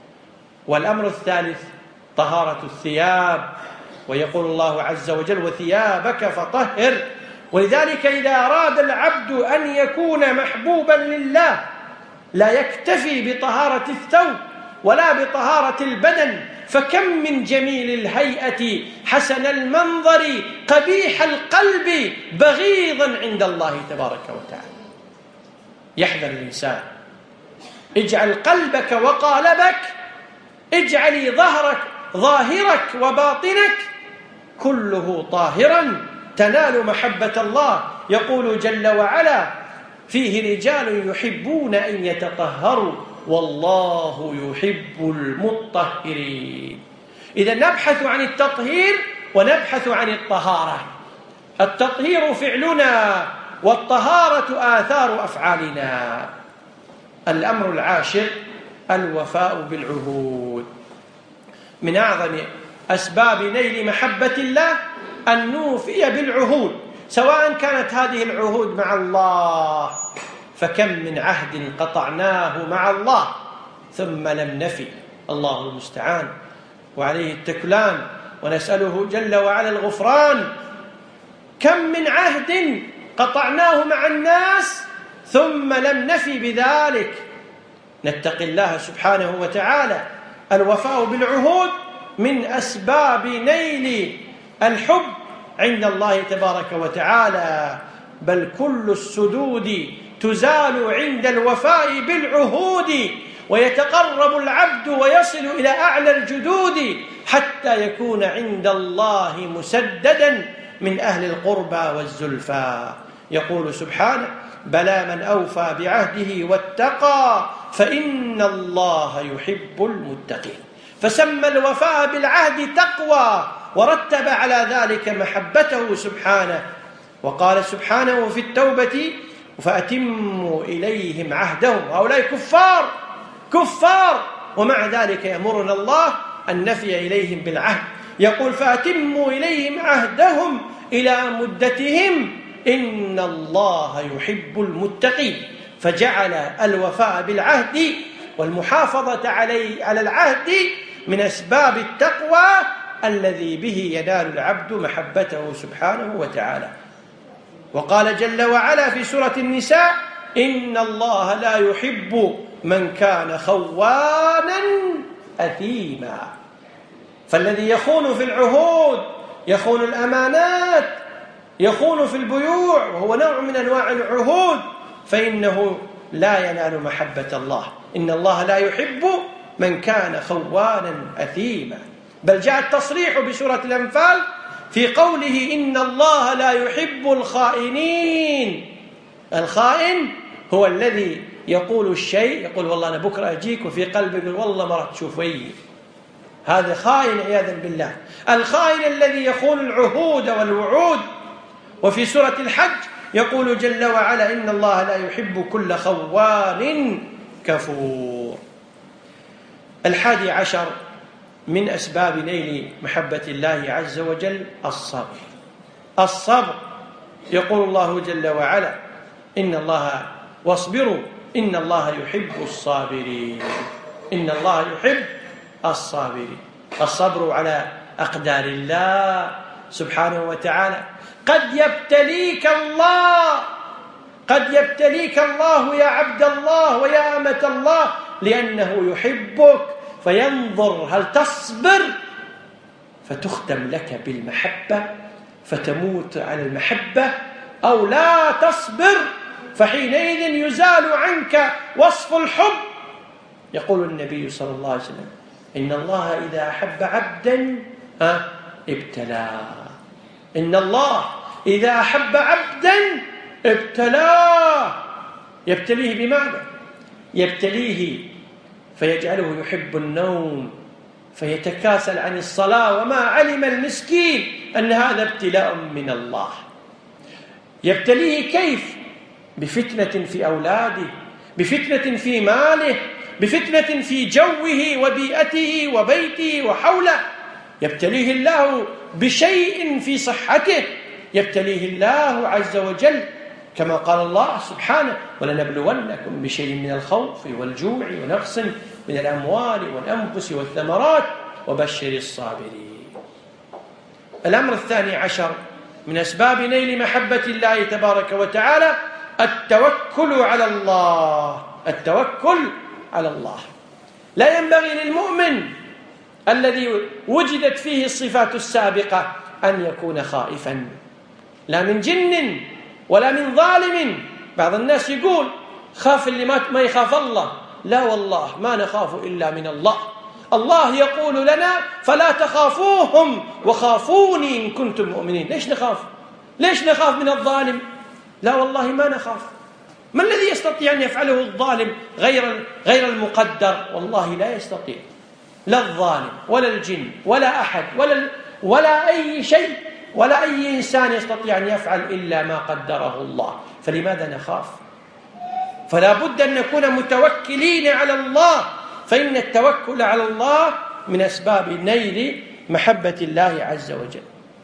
والأمر الثالث طهارة الثياب، ويقول الله عز وجل: وثيابك فطهر. ولذلك إذا أراد العبد أن يكون محبوبا لله لا يكتفي بطهارة الثوب ولا بطهارة البدن، فكم من جميل الهيئة حسن المنظر قبيح القلب بغيضا عند الله تبارك وتعالى. يحذر الإنسان، اجعل قلبك وقالبك، اجعلي ظهرك ظاهرك وباطنك كله طاهرا تنال محبة الله. يقول جل وعلا: فيه رجال يحبون أن يتطهروا والله يحب المطهرين. إذا نبحث عن التطهير ونبحث عن الطهارة. التطهير فعلنا والطهارة آثار أفعالنا. الأمر العاشر الوفاء بالعهود. من أعظم أسباب نيل محبة الله أن نوفي بالعهود، سواء كانت هذه العهود مع الله، فكم من عهد قطعناه مع الله ثم لم نفي، الله المستعان وعليه التكلان، ونسأله جل وعلا الغفران. كم من عهد قطعناه مع الناس ثم لم نفي بذلك. نتقي الله سبحانه وتعالى. الوفاء بالعهود من أسباب نيل الحب عند الله تبارك وتعالى، بل كل السدود تزال عند الوفاء بالعهود، ويتقرب العبد ويصل إلى أعلى الجدود حتى يكون عند الله مسددا من أهل القربى والزلفى. يقول سبحانه: بلى من أوفى بعهده واتقى فإن الله يحب المتقين. فسمى الوفاء بالعهد تقوى، ورتب على ذلك محبته سبحانه. وقال سبحانه في التوبة: فأتموا إليهم عهدهم. هؤلاء كفار كفار ومع ذلك يأمرنا الله أن نفي إليهم بالعهد. يقول: فأتموا إليهم عهدهم إلى مدتهم إن الله يحب المتقين. فجعل الوفاء بالعهد والمحافظة عليه على العهد من أسباب التقوى الذي به ينال العبد محبته سبحانه وتعالى. وقال جل وعلا في سورة النساء: إن الله لا يحب من كان خوانا أثيما. فالذي يخون في العهود، يخون الأمانات، يخون في البيوع، وهو نوع من أنواع العهود، فإنه لا ينال محبة الله. إن الله لا يحب من كان خوانا أثيما. بل جاء التصريح بسورة الأنفال في قوله: إن الله لا يحب الخائنين. الخائن هو الذي يقول الشيء، يقول والله أنا بكرة أجيك، وفي قلبه يقول والله ما راح تشوفي. هذا خائن عياذا بالله. الخائن الذي يخون العهود والوعود. وفي سورة الحج يقول جل وعلا: إن الله لا يحب كل خوان كفور. الحادي عشر من أسباب نيل محبة الله عز وجل الصبر. الصبر. يقول الله جل وعلا: إن الله واصبروا إن الله يحب الصابرين. إن الله يحب الصابرين. الصبر على أقدار الله سبحانه وتعالى. قد يبتليك الله قد يبتليك الله يا عبد الله ويا أمة الله لأنه يحبك، فينظر هل تصبر فتختم لك بالمحبة فتموت على المحبة، أو لا تصبر فحينئذ يزال عنك وصف الحب. يقول النبي صلى الله عليه وسلم: إن الله إذا أحب عبدا ابتلاه. إن الله إذا أحب عبدا ابتلاه. يبتليه بماذا؟ يبتليه فيجعله يحب النوم، فيتكاسل عن الصلاة، وما علم المسكين أن هذا ابتلاء من الله. يبتليه كيف؟ بفتنة في أولاده، بفتنة في ماله، بفتنة في جوه وبيئته وبيته وحوله. يبتليه الله بشيء في صحته، يبتليه الله عز وجل كما قال الله سبحانه: ولنبلونكم بشيء من الخوف والجوع ونقص من الأموال والأنفس والثمرات وبشر الصابرين. الأمر الثاني عشر من أسباب نيل محبة الله تبارك وتعالى التوكل على الله. التوكل على الله. لا ينبغي للمؤمن الذي وجدت فيه الصفات السابقة أن يكون خائفا، لا من جن ولا من ظالم. بعض الناس يقول خاف اللي ما يخاف الله. لا والله، ما نخاف إلا من الله. الله يقول لنا: فلا تخافوهم وخافوني إن كنتم مؤمنين. ليش نخاف؟ ليش نخاف من الظالم؟ لا والله ما نخاف. ما الذي يستطيع أن يفعله الظالم غير غير المقدر؟ والله لا يستطيع، لا الظالم ولا الجن ولا أحد ولا ولا أي شيء ولا أي إنسان يستطيع أن يفعل إلا ما قدره الله. فلماذا نخاف؟ فلا بد أن نكون متوكلين على الله، فإن التوكل على الله من أسباب نيل محبة الله عز وجل.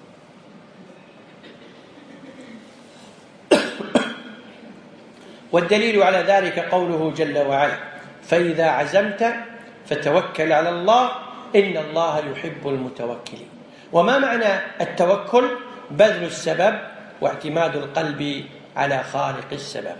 والدليل على ذلك قوله جل وعلا: فإذا عزمت فتوكل على الله إن الله يحب المتوكلين. وما معنى التوكل؟ بذل السبب واعتماد القلب على خالق السبب.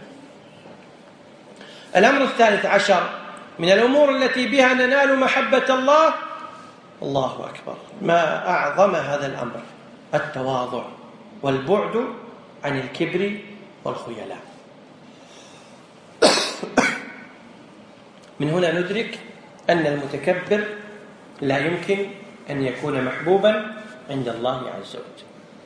الأمر الثالث عشر من الأمور التي بها ننال محبة الله، الله أكبر، ما أعظم هذا الأمر، التواضع والبعد عن الكبر والخيلاء. من هنا ندرك أن المتكبر لا يمكن أن يكون محبوبا عند الله عز وجل.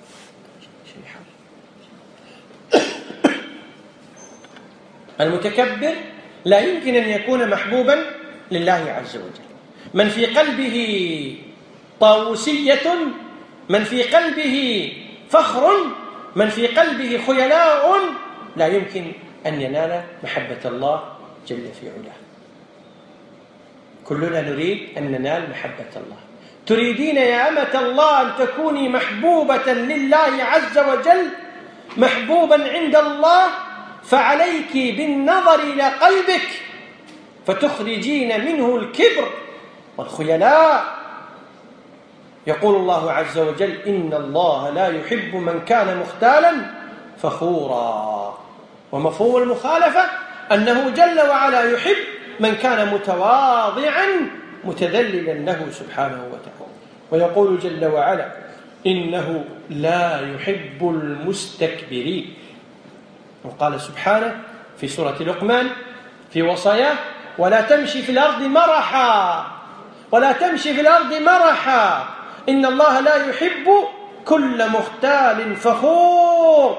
المتكبر لا يمكن أن يكون محبوبا لله عز وجل. من في قلبه طاووسية، من في قلبه فخر، من في قلبه خيلاء، لا يمكن أن ينال محبة الله جل في علاه. كلنا نريد أن ننال محبة الله. تريدين يا أمة الله أن تكوني محبوبة لله عز وجل، محبوبا عند الله، فعليك بالنظر إلى قلبك فتخرجين منه الكبر والخيلاء. يقول الله عز وجل: إن الله لا يحب من كان مختالا فخورا. ومفهوم المخالفة أنه جل وعلا يحب من كان متواضعا متذللا له سبحانه وتعالى. ويقول جل وعلا: إنه لا يحب المستكبرين. وقال سبحانه في سورة لقمان في وصاياه: ولا تمشي في الأرض مرحا، ولا تمشي في الأرض مرحا، إن الله لا يحب كل مختال فخور.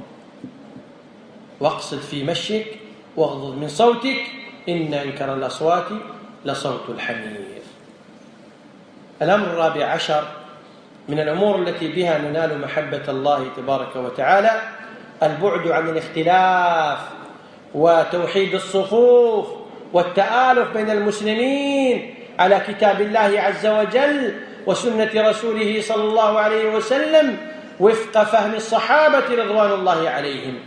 واقصد في مشيك واغضض من صوتك، إن أنكر الأصوات لصوت الحمير. الأمر الرابع عشر من الأمور التي بها ننال محبة الله تبارك وتعالى البعد عن الاختلاف وتوحيد الصفوف والتآلف بين المسلمين على كتاب الله عز وجل وسنة رسوله صلى الله عليه وسلم وفق فهم الصحابة رضوان الله عليهم.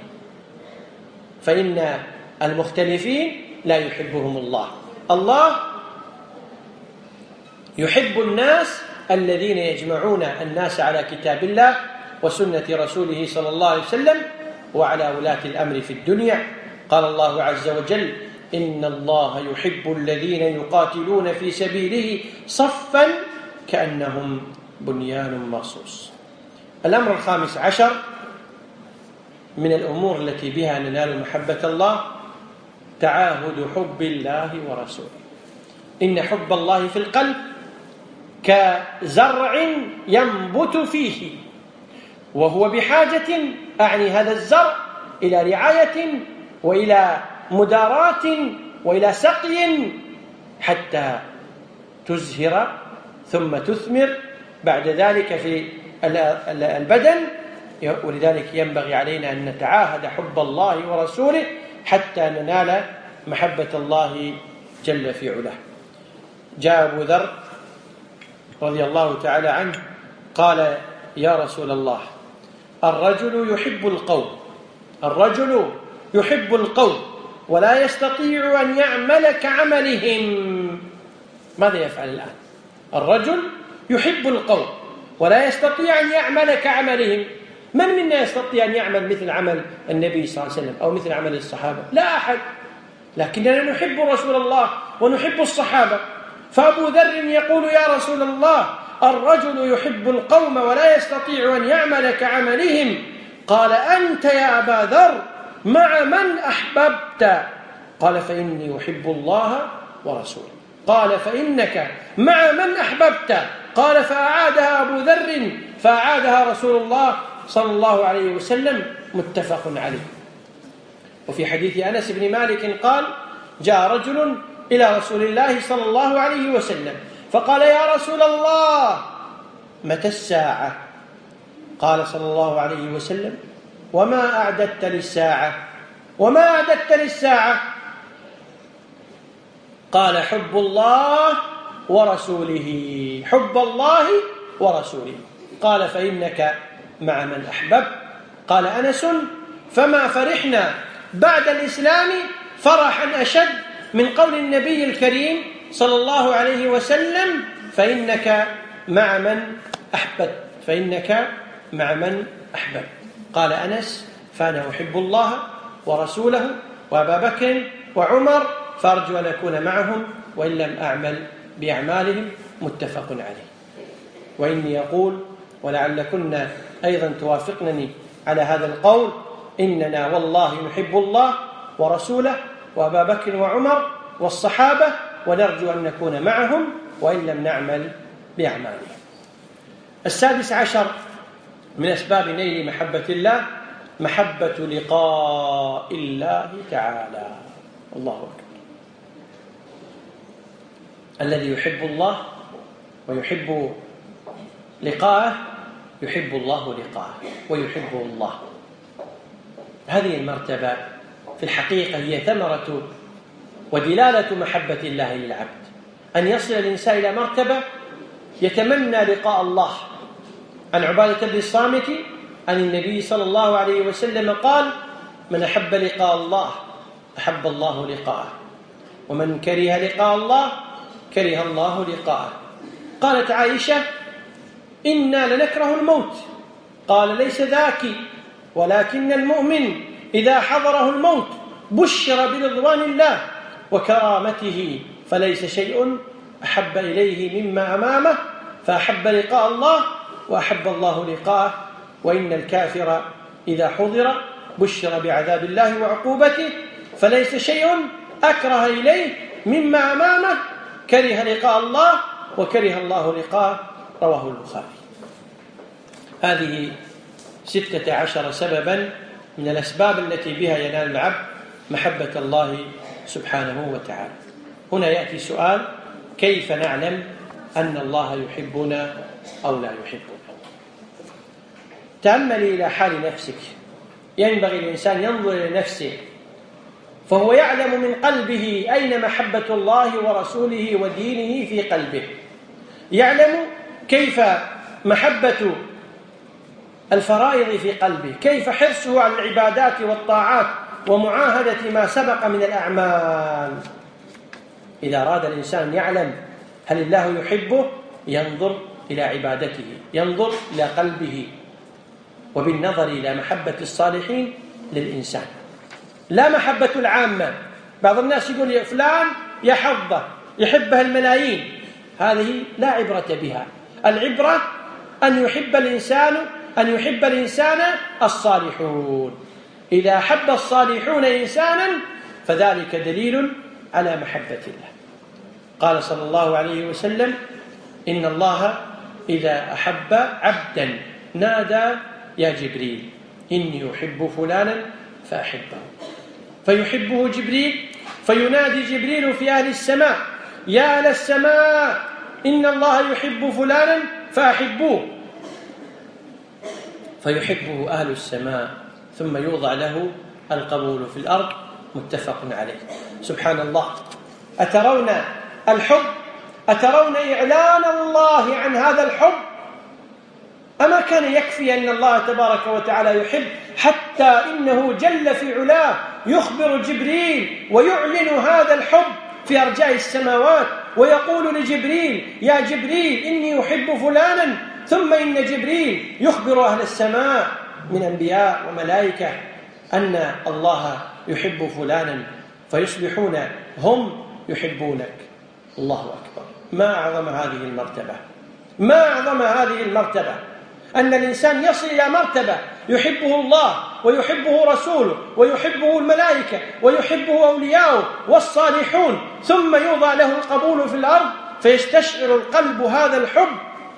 فإن المختلفين لا يحبهم الله. الله يحب الناس الذين يجمعون الناس على كتاب الله وسنة رسوله صلى الله عليه وسلم وعلى ولاة الأمر في الدنيا. قال الله عز وجل: إن الله يحب الذين يقاتلون في سبيله صفا كأنهم بنيان مرصوص. الأمر الخامس عشر من الأمور التي بها ننال محبة الله تعاهد حب الله ورسوله. إن حب الله في القلب كزرع ينبت فيه، وهو بحاجة، أعني هذا الزرع، إلى رعاية وإلى مداراة وإلى سقي حتى تزهر ثم تثمر بعد ذلك في البدن. ولذلك ينبغي علينا أن نتعاهد حب الله ورسوله حتى ننال محبة الله جل في علاه. جاء أبو ذر رضي الله تعالى عنه قال: يا رسول الله، الرجل يحب القوم الرجل يحب القوم ولا يستطيع أن يعمل كعملهم. ماذا يفعل الآن؟ الرجل يحب القوم ولا يستطيع أن يعمل كعملهم. من منا يستطيع أن يعمل مثل عمل النبي صلى الله عليه وسلم أو مثل عمل الصحابة؟ لا أحد، لكننا نحب رسول الله ونحب الصحابة. فأبو ذر يقول: يا رسول الله، الرجل يحب القوم ولا يستطيع أن يعمل كعملهم. قال: أنت يا أبا ذر مع من أحببت؟ قال: فإني أحب الله ورسوله. قال: فإنك مع من أحببت؟ قال: فأعادها أبو ذر فأعادها رسول الله صلى الله عليه وسلم، متفق عليه. وفي حديث أنس بن مالك قال: جاء رجل إلى رسول الله صلى الله عليه وسلم فقال: يا رسول الله، متى الساعة؟ قال صلى الله عليه وسلم: وما أعددت للساعة؟ وما أعددت للساعة؟ قال: حب الله ورسوله. حب الله ورسوله. قال: فإنك مع من أحببت. قال أنس: فما فرحنا بعد الإسلام فرحا أشد من قول النبي الكريم صلى الله عليه وسلم: فإنك مع من أحببت فإنك مع من أحببت. قال أنس: فأنا أحب الله ورسوله وأبا بكر وعمر، فأرجو أن أكون معهم وإن لم أعمل بأعمالهم، متفق عليه. وإني أقول، ولعلكن أيضا توافقنني على هذا القول: إننا والله نحب الله ورسوله وأبا بكر وعمر والصحابة، ونرجو أن نكون معهم وإن لم نعمل بأعمالهم. السادس عشر من أسباب نيل محبة الله محبة لقاء الله تعالى. الله أكبر. الذي يحب الله ويحب لقاءه يحب الله لقاءه ويحبه الله. هذه المرتبة في الحقيقة هي ثمرة ودلالة محبة الله للعبد، أن يصل الإنسان إلى مرتبة يتمنى لقاء الله. عن عبادة بن الصامت عن النبي صلى الله عليه وسلم قال: من أحب لقاء الله أحب الله لقاءه، ومن كره لقاء الله كره الله لقاءه. قالت عائشة: إنا لنكره الموت. قال: ليس ذاك، ولكن المؤمن إذا حضره الموت بشر برضوان الله وكرامته، فليس شيء أحب إليه مما أمامه، فأحب لقاء الله وأحب الله لقاءه. وإن الكافر إذا حضر بشر بعذاب الله وعقوبته، فليس شيء أكره إليه مما أمامه، كره لقاء الله وكره الله لقاءه. رواه البخاري. هذه ستة عشر سببا من الأسباب التي بها ينال العبد محبة الله سبحانه وتعالى. هنا يأتي سؤال: كيف نعلم أن الله يحبنا أو لا يحبنا؟ تأملي إلى حال نفسك. ينبغي الإنسان ينظر إلى نفسه فهو يعلم من قلبه أين محبة الله ورسوله ودينه في قلبه، يعلم كيف محبة الفرائض في قلبه، كيف حرصه على العبادات والطاعات ومعاهدة ما سبق من الأعمال. إذا أراد الإنسان يعلم هل الله يحبه ينظر إلى عبادته، ينظر إلى قلبه، وبالنظر إلى محبة الصالحين للإنسان، لا محبة العامة. بعض الناس يقول يا فلان يا حظه يحبها الملايين، هذه لا عبرة بها. العبرة أن يحب الإنسان أن يحب الإنسان الصالحون. إذا أحب الصالحون إنسانا فذلك دليل على محبة الله. قال صلى الله عليه وسلم: إن الله إذا أحب عبدا نادى يا جبريل إني أحب فلانا فأحبه، فيحبه جبريل، فينادي جبريل في أهل السماء: يا أهل السماء إن الله يحب فلانا فأحبوه، فيحبه أهل السماء ثم يوضع له القبول في الأرض. متفق عليه. سبحان الله. أترون الحب؟ أترون إعلان الله عن هذا الحب؟ أما كان يكفي أن الله تبارك وتعالى يحب حتى إنه جل في علاه يخبر جبريل ويعلن هذا الحب في أرجاء السماوات، ويقول لجبريل: يا جبريل إني أحب فلانا، ثم إن جبريل يخبر أهل السماء من أنبياء وملائكة أن الله يحب فلانا، فيصبحون هم يحبونك. الله أكبر. ما أعظم هذه المرتبة، ما أعظم هذه المرتبة، أن الإنسان يصل إلى مرتبة يحبه الله ويحبه رسوله ويحبه الملائكة ويحبه أولياؤه والصالحون، ثم يوضع له القبول في الأرض فيستشعر القلب هذا الحب.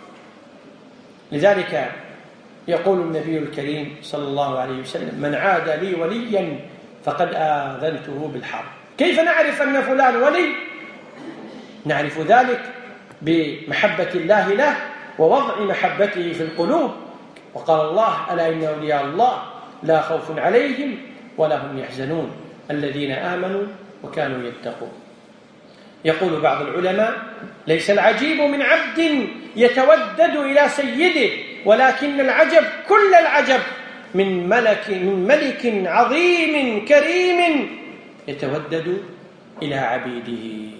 لذلك يقول النبي الكريم صلى الله عليه وسلم: من عاد لي وليا فقد آذنته بالحرب. كيف نعرف أن فلان ولي؟ نعرف ذلك بمحبة الله له ووضع محبته في القلوب. وقال الله: ألا إن أولياء الله لا خوف عليهم ولا هم يحزنون الذين آمنوا وكانوا يتقون. يقول بعض العلماء: ليس العجيب من عبد يتودد إلى سيده، ولكن العجب كل العجب من ملك من ملك عظيم كريم يتودد إلى عبيده.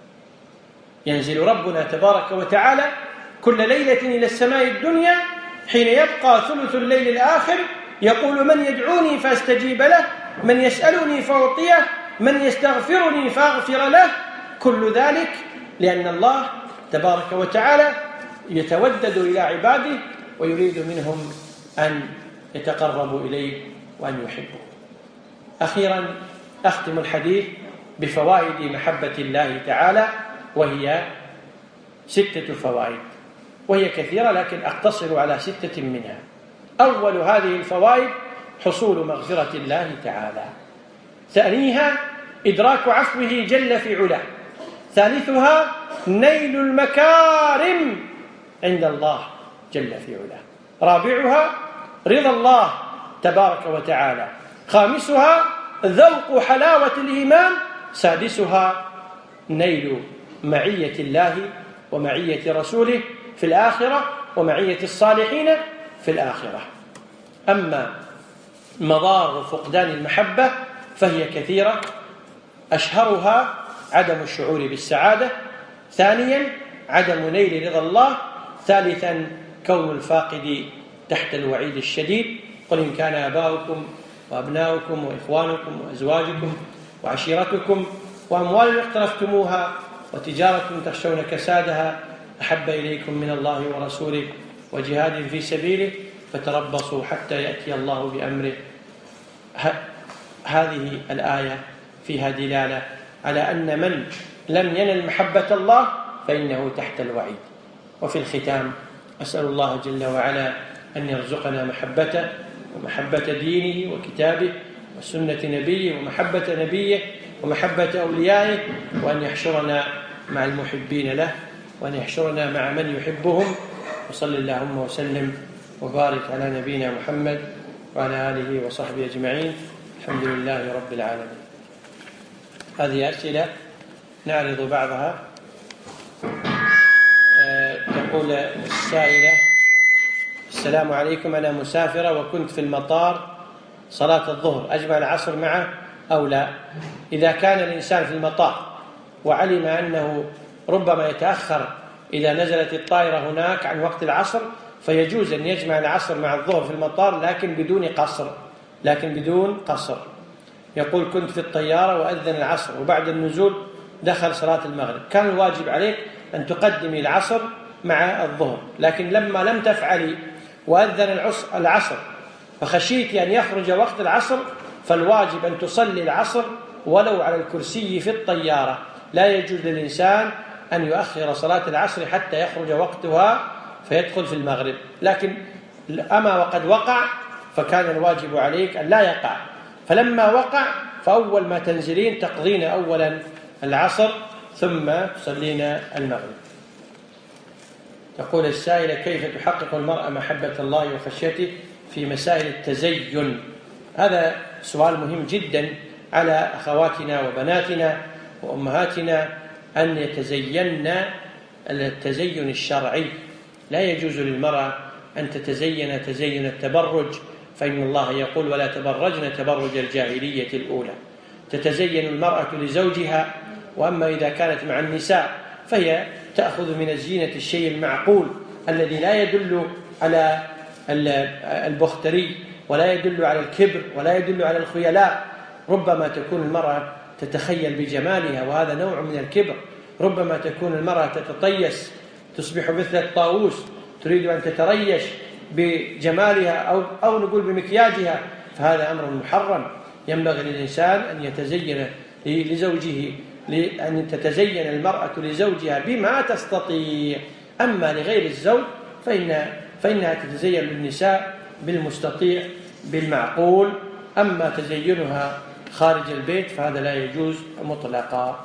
ينزل ربنا تبارك وتعالى كل ليلة إلى السماء الدنيا حين يبقى ثلث الليل الآخر، يقول: من يدعوني فاستجيب له، من يسألني فأعطيه، من يستغفرني فأغفر له. كل ذلك لأن الله تبارك وتعالى يتودد إلى عباده ويريد منهم أن يتقربوا إليه وأن يحبوا. أخيرا أختم الحديث بفوائد محبة الله تعالى، وهي ستة فوائد، وهي كثيرة لكن أقتصر على ستة منها. أول هذه الفوائد حصول مغفرة الله تعالى، ثانيها إدراك عفوه جل في علاه، ثالثها نيل المكارم عند الله جل في علاه، رابعها رضا الله تبارك وتعالى، خامسها ذوق حلاوة الإيمان، سادسها نيل معية الله ومعية رسوله في الآخرة ومعية الصالحين في الآخرة. أما مضار فقدان المحبة فهي كثيرة، أشهرها عدم الشعور بالسعادة، ثانيا عدم نيل رضا الله، ثالثا كون الفاقد تحت الوعيد الشديد: قل إن كان آباؤكم وأبناؤكم وإخوانكم وأزواجكم وعشيرتكم وأموال اقترفتموها وتجارة تخشون كسادها أحب إليكم من الله ورسوله وجهاد في سبيله فتربصوا حتى يأتي الله بأمره. هذه الآية فيها دلالة على أن من لم ينل محبة الله فإنه تحت الوعيد. وفي الختام أسأل الله جل وعلا أن يرزقنا محبته ومحبة دينه وكتابه وسنة نبيه ومحبة نبيه ومحبة أوليائه، وأن يحشرنا مع المحبين له، وأن يحشرنا مع من يحبهم. وصلى اللهم وسلم وبارك على نبينا محمد وعلى آله وصحبه أجمعين. الحمد لله رب العالمين. هذه أسئلة نعرض بعضها. تقول السائلة: السلام عليكم، أنا مسافرة وكنت في المطار صلاة الظهر، أجمع العصر معه أو لا؟ إذا كان الإنسان في المطار وعلم أنه ربما يتأخر إذا نزلت الطائرة هناك عن وقت العصر، فيجوز أن يجمع العصر مع الظهر في المطار، لكن بدون قصر لكن بدون قصر. يقول: كنت في الطيارة وأذن العصر وبعد النزول دخل صلاة المغرب، كان الواجب عليك أن تقدمي العصر مع الظهر، لكن لما لم تفعلي وأذن العصر فخشيت أن يخرج وقت العصر، فالواجب أن تصلي العصر ولو على الكرسي في الطيارة. لا يجوز للإنسان أن يؤخر صلاة العصر حتى يخرج وقتها فيدخل في المغرب. لكن أما وقد وقع فكان الواجب عليك أن لا يقع، فلما وقع فأول ما تنزلين تقضين أولا العصر ثم تصلين المغرب. تقول السائلة: كيف تحقق المرأة محبة الله وخشيته في مسائل التزين؟ هذا سؤال مهم جدا على أخواتنا وبناتنا وأمهاتنا أن يتزين التزين الشرعي. لا يجوز للمرأة أن تتزين تزين التبرج، فإن الله يقول: ولا تبرجن تبرج الجاهلية الأولى. تتزين المرأة لزوجها، وأما إذا كانت مع النساء فهي تأخذ من الزينة الشيء المعقول الذي لا يدل على البختري ولا يدل على الكبر ولا يدل على الخيلاء. ربما تكون المرأة تتخيل بجمالها وهذا نوع من الكبر، ربما تكون المرأة تتطيس تصبح مثل الطاووس تريد أن تتريش بجمالها أو, أو نقول بمكياجها، فهذا أمر محرم. ينبغي للإنسان أن يتزين لزوجه، أن تتزين المرأة لزوجها بما تستطيع. أما لغير الزوج فإن فإنها تتزين للنساء بالمستطيع بالمعقول، أما تزينها خارج البيت فهذا لا يجوز مطلقا.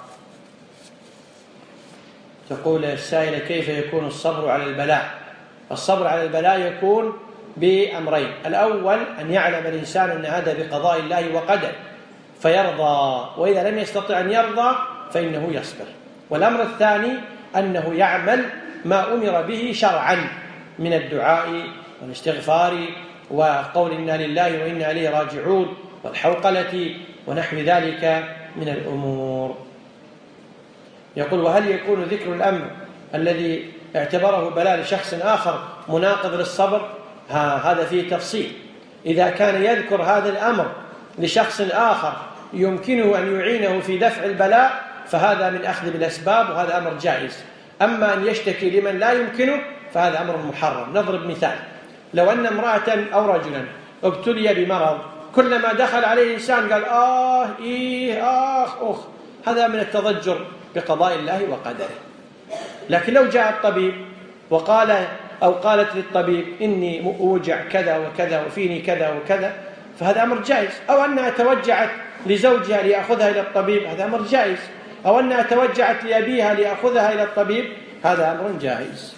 تقول السائلة: كيف يكون الصبر على البلاء؟ الصبر على البلاء يكون بأمرين: الأول أن يعلم الإنسان أن هذا بقضاء الله وقدر فيرضى، وإذا لم يستطع أن يرضى فإنه يصبر. والأمر الثاني أنه يعمل ما أمر به شرعا من الدعاء والاستغفار وقول إنا لله وإنا إليه راجعون والحوقلة ونحو ذلك من الأمور. يقول: وهل يكون ذكر الأمر الذي اعتبره بلاء لشخص آخر مناقض للصبر؟ ها هذا فيه تفصيل. إذا كان يذكر هذا الأمر لشخص آخر يمكنه أن يعينه في دفع البلاء فهذا من أخذ بالأسباب وهذا أمر جائز. أما أن يشتكي لمن لا يمكنه فهذا أمر محرم. نضرب مثال: لو أن امرأة أو رجلا ابتلي بمرض كلما دخل عليه إنسان قال آه إيه آخ أخ، هذا من التضجر بقضاء الله وقدره. لكن لو جاء الطبيب وقال أو قالت للطبيب إني أوجع كذا وكذا وفيني كذا وكذا فهذا أمر جائز. أو أنها توجعت لزوجها ليأخذها إلى الطبيب هذا أمر جائز. أو أنها توجعت لأبيها ليأخذها إلى الطبيب هذا أمر جائز.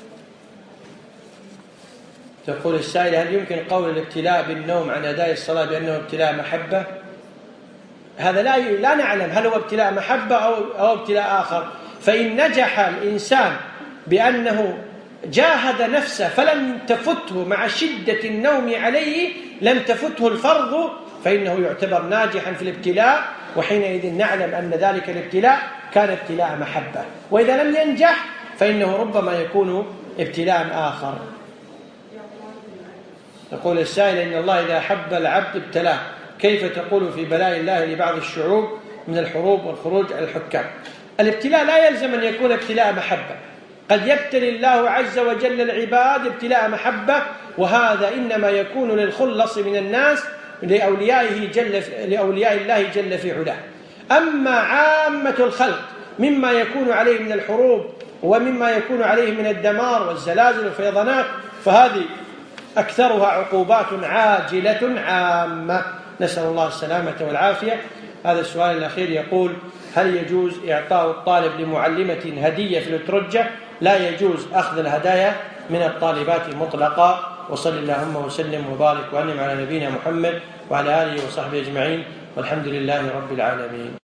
تقول السائلة: هل يمكن قول الابتلاء بالنوم عن أداء الصلاة بأنه ابتلاء محبة؟ هذا لا لا نعلم هل هو ابتلاء محبة أو أو ابتلاء آخر. فإن نجح الإنسان بأنه جاهد نفسه فلم تفته مع شدة النوم عليه لم تفته الفرض فإنه يعتبر ناجحا في الابتلاء، وحينئذ نعلم أن ذلك الابتلاء كان ابتلاء محبة. وإذا لم ينجح فإنه ربما يكون ابتلاء آخر. تقول السائل: إن الله إذا أحب العبد ابتلاه، كيف تقول في بلاء الله لبعض الشعوب من الحروب والخروج على الحكام؟ الابتلاء لا يلزم أن يكون ابتلاء محبة، قد يبتلي الله عز وجل العباد ابتلاء محبة، وهذا إنما يكون للخلص من الناس لأوليائه جل لأولياء الله جل في علاه. أما عامة الخلق مما يكون عليه من الحروب ومما يكون عليه من الدمار والزلازل والفيضانات فهذه أكثرها عقوبات عاجلة عامة، نسأل الله السلامة والعافية. هذا السؤال الأخير يقول: هل يجوز إعطاء الطالب لمعلمة هدية في الأترجة؟ لا يجوز أخذ الهدايا من الطالبات مطلقا. وصل اللهم وسلم وبارك وأنعم على نبينا محمد وعلى آله وصحبه أجمعين، والحمد لله رب العالمين.